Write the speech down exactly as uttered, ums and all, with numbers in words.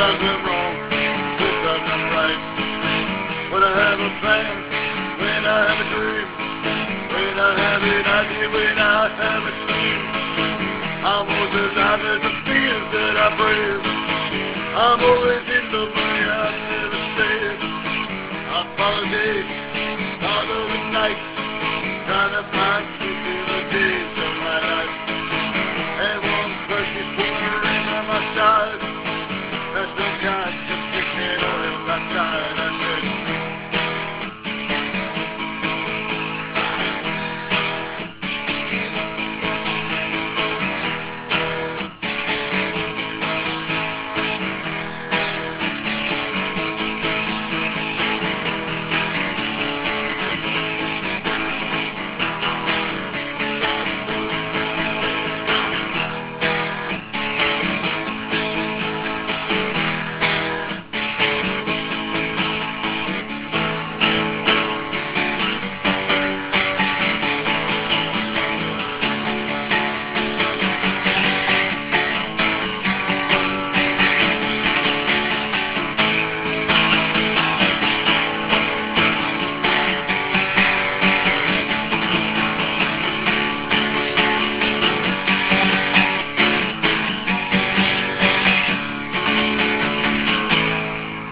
Sometimes I'm wrong, sometimes I'm right. When I have a plan, when I have a dream, when I have an idea, when I have a scheme, I'm always alive as the fears that I brave. I'm always in the money, I've never stayed. I follow day, follow the night, trying to find truth in the days of my life. And one precious woman ring on my side, that's some kind of picking oil outside.